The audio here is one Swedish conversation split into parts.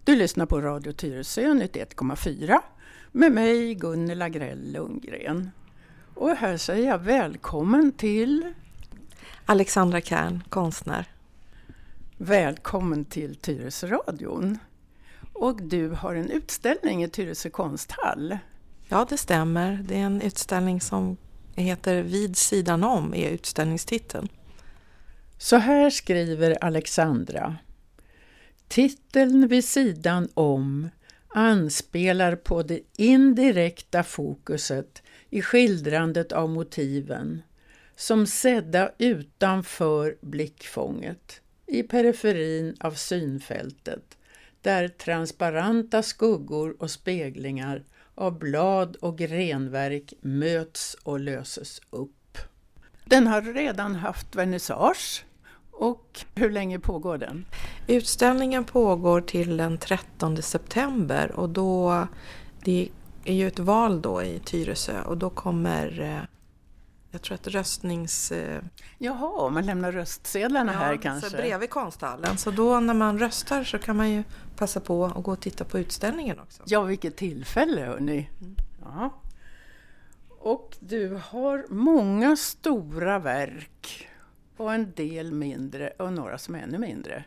Du lyssnar på Radio Tyresö 91,4 med mig Gunilla Grell Lundgren. Och här säger jag välkommen till Alexandra Kern, konstnär. Välkommen till Tyresö-radion. Och du har en utställning i Tyresö konsthall. Ja, det stämmer. Det är en utställning som heter Vid sidan om, är utställningstiteln. Så här skriver Alexandra. Titeln Vid sidan om anspelar på det indirekta fokuset i skildrandet av motiven som sedda utanför blickfånget i periferin av synfältet där transparenta skuggor och speglingar av blad och grenverk möts och löses upp. Den har redan haft vernissage. Och hur länge pågår den? Utställningen pågår till den 13 september och då, det är ju ett val då i Tyresö och då kommer, jag tror att Jaha, man lämnar röstsedlarna här kanske? Så bredvid konsthallen. Så då när man röstar så kan man ju passa på att gå och titta på utställningen också. Ja, vilket tillfälle hörni. Ja. Och du har många stora verk. Och en del mindre och några som är ännu mindre.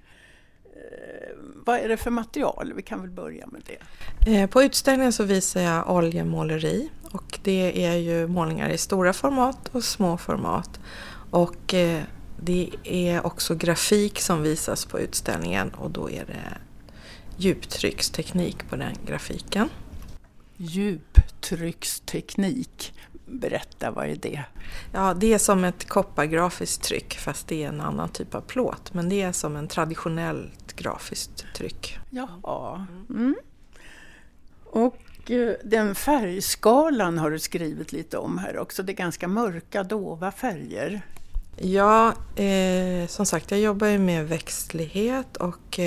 Vad är det för material? Vi kan väl börja med det. På utställningen så visar jag oljemåleri. Och det är ju målningar i stora format och små format. Och det är också grafik som visas på utställningen. Och då är det djuptrycksteknik på den grafiken. Djuptrycksteknik. Berätta, vad är det? Ja, det är som ett koppargrafiskt tryck fast det är en annan typ av plåt. Men det är som en traditionellt grafiskt tryck. Jaha. Mm. Och den färgskalan har du skrivit lite om här också. Det är ganska mörka, dova färger. Ja, som sagt, jag jobbar ju med växtlighet och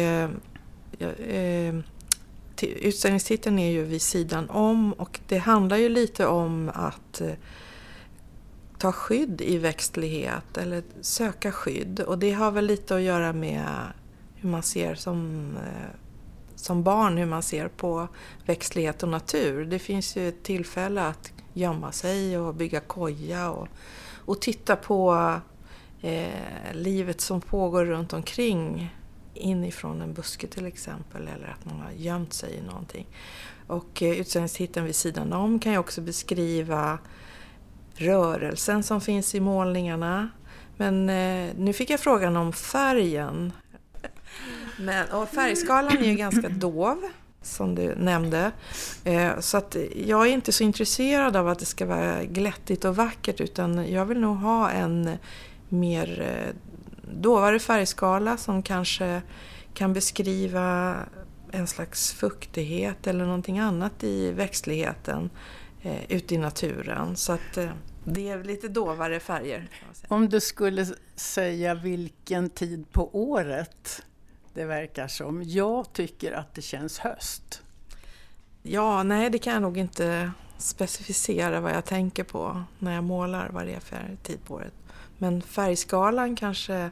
utställningstiteln är ju Vid sidan om och det handlar ju lite om att ta skydd i växtlighet eller söka skydd och det har väl lite att göra med hur man ser som barn, hur man ser på växtlighet och natur. Det finns ju ett tillfälle att gömma sig och bygga koja och titta på livet som pågår runt omkring inifrån en buske till exempel eller att man har gömt sig i någonting. Och utställningstiteln Vid sidan om kan ju också beskriva rörelsen som finns i målningarna. Men nu fick jag frågan om färgen. Och färgskalan är ju ganska dov som du nämnde. Så att jag är inte så intresserad av att det ska vara glättigt och vackert utan jag vill nog ha en mer dovare färgskala som kanske kan beskriva en slags fuktighet eller någonting annat i växtligheten ute i naturen. Så att det är lite dovare färger. Om du skulle säga vilken tid på året det verkar som. Jag tycker att det känns höst. Ja, nej det kan jag nog inte specificera vad jag tänker på när jag målar vad det är för tid på året. Men färgskalan kanske,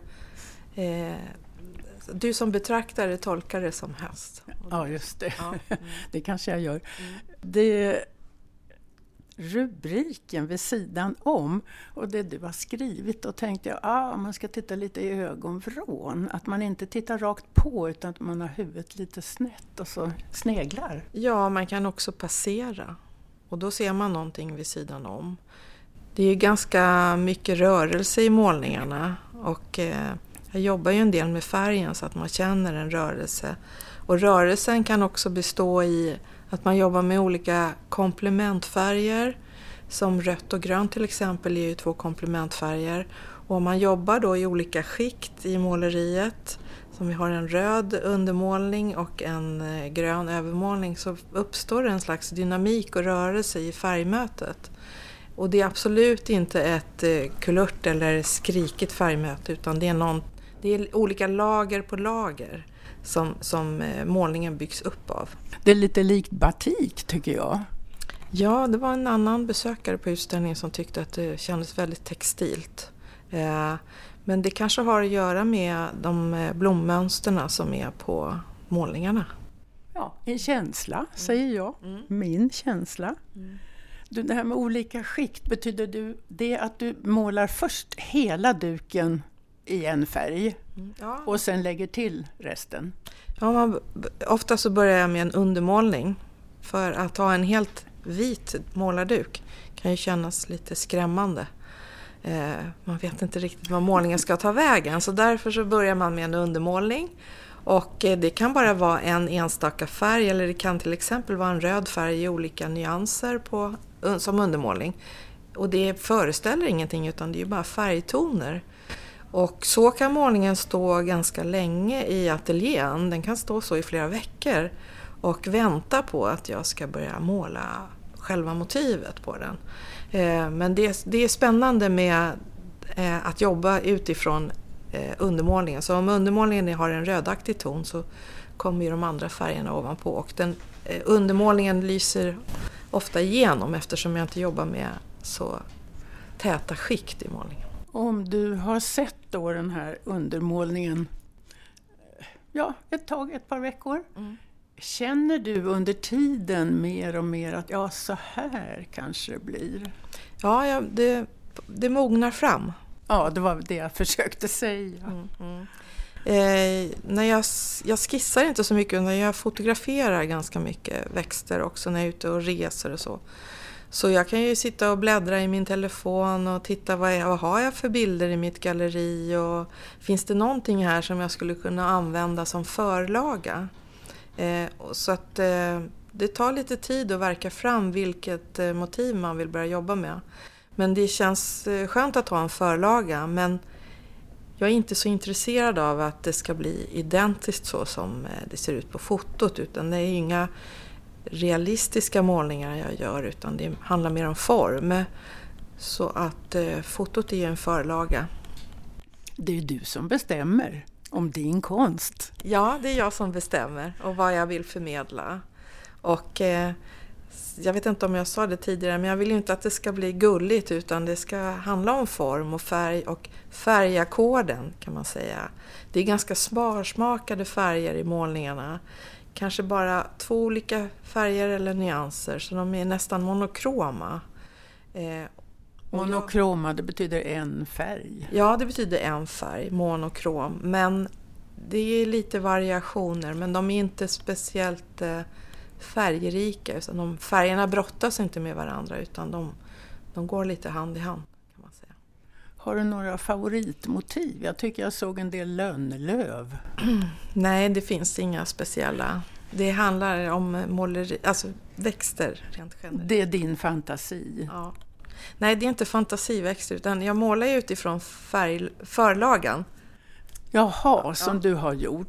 du som betraktare tolkar det som höst. Ja, just det. Ja. Det kanske jag gör. Det rubriken Vid sidan om och det du har skrivit och tänkte jag, man ska titta lite i ögonvrån. Att man inte tittar rakt på utan att man har huvudet lite snett och så sneglar. Ja, man kan också passera och då ser man någonting vid sidan om. Det är ganska mycket rörelse i målningarna och jag jobbar ju en del med färgen så att man känner en rörelse. Och rörelsen kan också bestå i att man jobbar med olika komplementfärger. Som rött och grönt till exempel är ju 2 komplementfärger. Och om man jobbar då i olika skikt i måleriet, som vi har en röd undermålning och en grön övermålning, så uppstår en slags dynamik och rörelse i färgmötet. Och det är absolut inte ett kulört eller skrikigt färgmöte utan det är olika lager på lager som målningen byggs upp av. Det är lite likt batik tycker jag. Ja, det var en annan besökare på utställningen som tyckte att det kändes väldigt textilt. Men det kanske har att göra med de blommönsterna som är på målningarna. Ja, en känsla säger jag. Min känsla. Du, det här med olika skikt, betyder det att du målar först hela duken i en färg och sen lägger till resten? Ja, ofta så börjar jag med en undermålning. För att ha en helt vit målarduk kan ju kännas lite skrämmande. Man vet inte riktigt vad målningen ska ta vägen. Så därför så börjar man med en undermålning. Och det kan bara vara en enstaka färg, eller det kan till exempel vara en röd färg i olika nyanser som undermålning. Och det föreställer ingenting, utan det är ju bara färgtoner. Och så kan målningen stå ganska länge i ateljén. Den kan stå så i flera veckor och vänta på att jag ska börja måla själva motivet på den. Men det är spännande med att jobba utifrån undermålningen. Så om undermålningen har en rödaktig ton så kommer ju de andra färgerna ovanpå. Och undermålningen lyser ofta igenom eftersom jag inte jobbar med så täta skikt i målningen. Om du har sett då den här undermålningen ett par veckor. Känner du under tiden mer och mer att så här kanske det blir? Ja, det mognar fram. Ja, det var det jag försökte säga. När jag skissar inte så mycket, utan jag fotograferar ganska mycket växter också när jag är ute och reser och så. Så jag kan ju sitta och bläddra i min telefon och titta vad har jag för bilder i mitt galleri, och finns det någonting här som jag skulle kunna använda som förlaga. Så att det tar lite tid att verka fram vilket motiv man vill börja jobba med. Men det känns skönt att ha en förlaga, men jag är inte så intresserad av att det ska bli identiskt så som det ser ut på fotot, utan det är inga realistiska målningar jag gör, utan det handlar mer om form. Så att fotot är en förlaga. Det är du som bestämmer om din konst. Ja, det är jag som bestämmer och vad jag vill förmedla. Och jag vet inte om jag sa det tidigare, men jag vill inte att det ska bli gulligt, utan det ska handla om form och färg, och färgackorden kan man säga. Det är ganska sparsmakade färger i målningarna. Kanske bara 2 olika färger eller nyanser, så de är nästan monokroma. Monokroma, det betyder en färg. Ja, det betyder en färg, monokrom. Men det är lite variationer, men de är inte speciellt färgrika. Utan färgerna brottas inte med varandra, utan de går lite hand i hand, kan man säga. Har du några favoritmotiv? Jag tycker jag såg en del lönnlöv. Nej, det finns inga speciella. Det handlar om måleri, alltså växter rent generellt. Det är din fantasi? Ja. Nej, det är inte fantasiväxter, utan jag målar utifrån förlagan. Jaha, som du har gjort.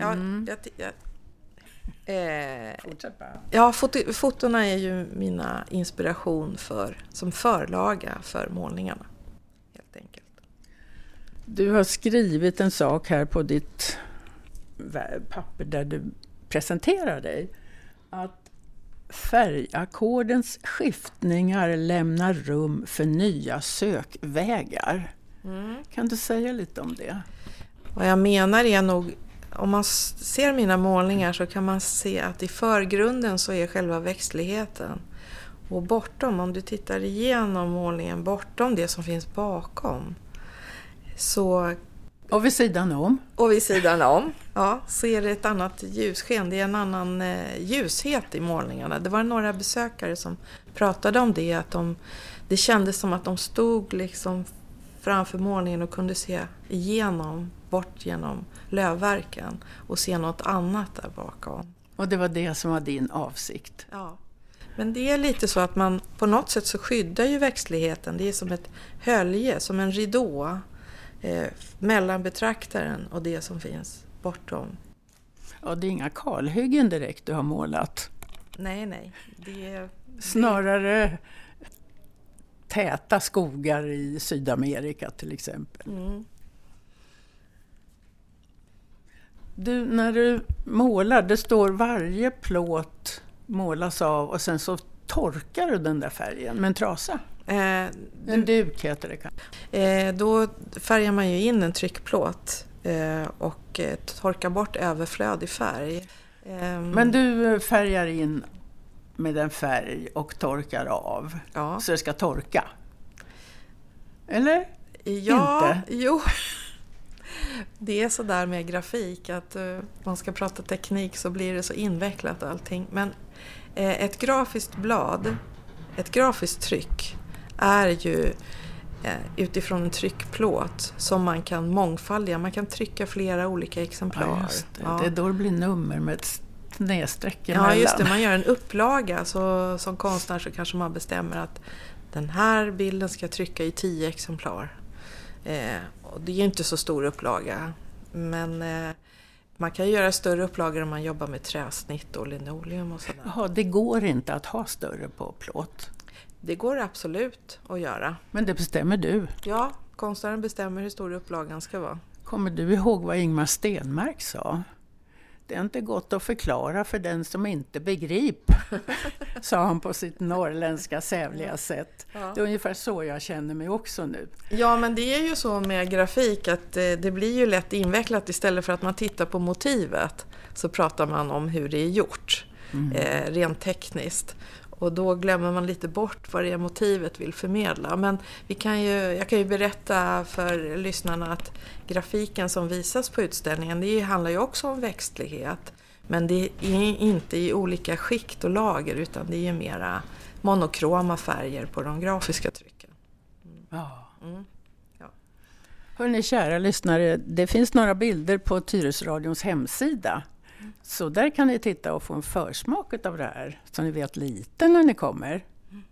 Fotona är ju mina inspiration som förlaga för målningarna, helt enkelt. Du har skrivit en sak här på ditt papper där du presenterar dig, att färgackordens skiftningar lämnar rum för nya sökvägar. Kan du säga lite om det? Vad jag menar är nog, om man ser mina målningar så kan man se att i förgrunden så är själva växtligheten. Och bortom, om du tittar igenom målningen, bortom det som finns bakom, så... Och vid sidan om? Ja, så är det ett annat ljussken. Det är en annan ljushet i målningarna. Det var några besökare som pratade om det. Att det kändes som att de stod liksom framför målningen och kunde se bort genom lövverken och se något annat där bakom. Och det var det som var din avsikt? Ja. Men det är lite så att man på något sätt så skyddar ju växtligheten. Det är som ett hölje, som en ridå. Mellan betraktaren och det som finns bortom. Ja, det är inga kalhyggen direkt du har målat. Nej. Snarare täta skogar i Sydamerika till exempel. Du, när du målar, det står varje plåt målas av och sen så torkar du den där färgen med en trasa. En duk heter det kanske. Då färgar man ju in en tryckplåt och torkar bort överflödig färg. Men du färgar in med en färg och torkar av. Ja. Så det ska torka. Eller? Ja, inte? Jo. Det är så där med grafik att man ska prata teknik så blir det så invecklat allting. Men ett grafiskt blad, ett grafiskt tryck är ju utifrån en tryckplåt som man kan mångfaldiga. Man kan trycka flera olika exemplar. Ja, just det. Ja. Det är då det blir nummer med ett snedstreck emellan. Ja, just det. Man gör en upplaga. Så som konstnär så kanske man bestämmer att den här bilden ska trycka i 10 exemplar. Och det är inte så stor upplaga. Men man kan göra större upplagor om man jobbar med träsnitt och linoleum och sådär. Jaha, det går inte att ha större på plåt? Det går absolut att göra. Men det bestämmer du? Ja, konstnären bestämmer hur stor upplagan ska vara. Kommer du ihåg vad Ingmar Stenmark sa? Det är inte gott att förklara för den som inte begriper, sa han på sitt norrländska sävliga sätt. Ja. Det är ungefär så jag känner mig också nu. Ja, men det är ju så med grafik att det blir ju lätt invecklat. Istället för att man tittar på motivet så pratar man om hur det är gjort, rent tekniskt. Och då glömmer man lite bort vad det är motivet vill förmedla. Men jag kan ju berätta för lyssnarna att grafiken som visas på utställningen, det handlar ju också om växtlighet. Men det är inte i olika skikt och lager utan det är mera monokroma färger på de grafiska trycken. Ja. Hörrni kära lyssnare, det finns några bilder på Tyresöradions hemsida. Så där kan ni titta och få en försmak av det här, så ni vet lite när ni kommer.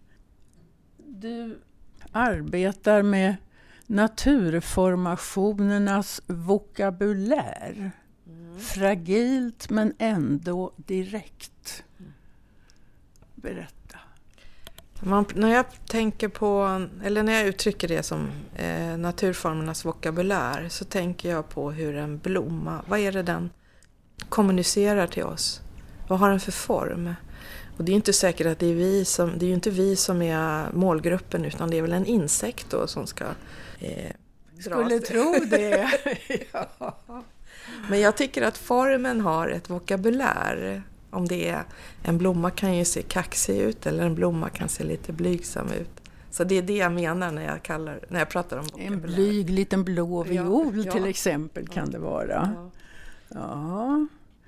Du arbetar med naturformationernas vokabulär. Fragilt men ändå direkt. Berätta. När jag tänker på, eller när jag uttrycker det som naturformernas vokabulär, så tänker jag på hur en blomma, vad är det den kommunicerar till oss? Vad har den för form? Och det är inte säkert att det är det är ju inte vi som är målgruppen, utan det är väl en insekt då som ska skulle tro det. Ja. Men jag tycker att formen har ett vokabulär. Om det är en blomma kan ju se kaxig ut eller en blomma kan se lite blygsam ut. Så det är det jag menar när jag pratar om vokabulär. En blyg liten blå viol till exempel kan det vara. Ja.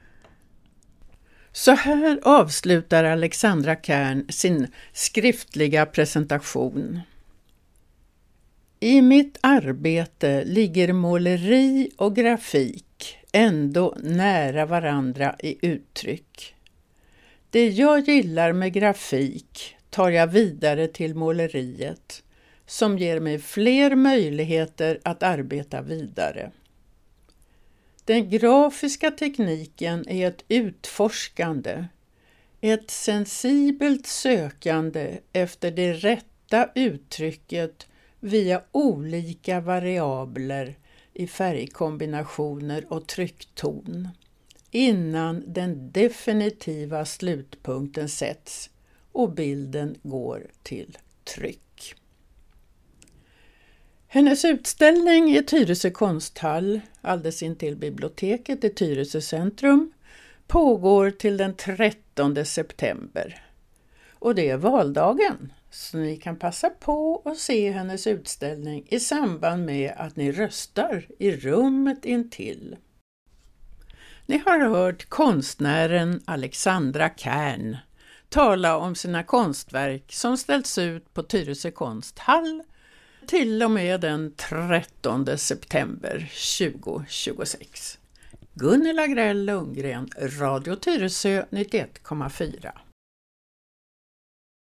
Så här avslutar Alexandra Kern sin skriftliga presentation. I mitt arbete ligger måleri och grafik ändå nära varandra i uttryck. Det jag gillar med grafik tar jag vidare till måleriet, som ger mig fler möjligheter att arbeta vidare. Den grafiska tekniken är ett utforskande, ett sensibelt sökande efter det rätta uttrycket via olika variabler i färgkombinationer och tryckton, innan den definitiva slutpunkten sätts och bilden går till tryck. Hennes utställning i Tyresö konsthall, alldeles intill biblioteket i Tyresö centrum, pågår till den 13 september. Och det är valdagen, så ni kan passa på att se hennes utställning i samband med att ni röstar i rummet intill. Ni har hört konstnären Alexandra Kern tala om sina konstverk som ställts ut på Tyresö konsthall till och med den 13 september 2026. Gunilla Grell Lundgren, Radio Tyresö 91,4.